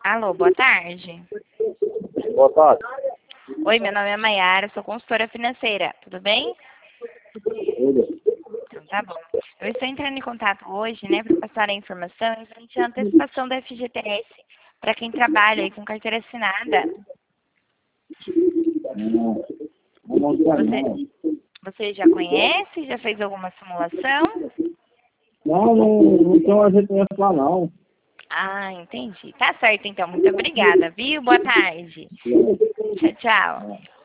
Alô, boa tarde. Boa tarde. Oi, meu nome é Maiara, sou consultora financeira. Tudo bem? Tudo. Então tá bom. Eu estou entrando em contato hoje, né, para passar a informação em frente à antecipação da FGTS para quem trabalha aí com carteira assinada. Não quero Você, não. você já conhece? Já fez alguma simulação? Não tem uma GPS lá não. Ah, entendi. Tá certo então. Muito obrigada, viu? Boa tarde. Tchau, tchau.